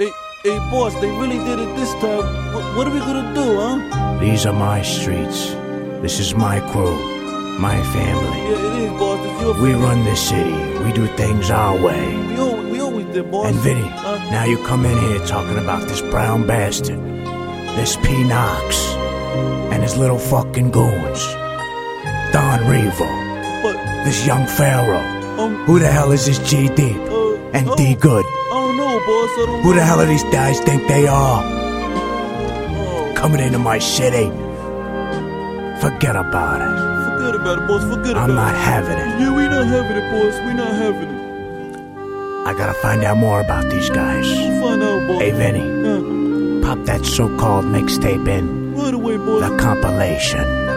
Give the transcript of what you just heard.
Hey, boss, they really did it this time. What are we gonna do, huh? These are my streets. This is my crew, my family. Yeah, it is, boss. It's your We run this city. We do things our way. We always did, boss. And Vinny, now you come in here talking about this brown bastard, this P. Knox, and his little fucking goons. Don Revo, But, this young Pharaoh. Who the hell is this G Deep? And D Good? I don't know, boss. I don't Who the hell do these guys think they are? Oh, Coming into my city? Forget about it. forget about it, boss. Forget about I'm not it. having it. Yeah, we not having it, boss. We not having it. I gotta find out more about these guys. We'll find out, boss. Hey, Vinny, pop that so-called mixtape in. Right away, boss. The compilation.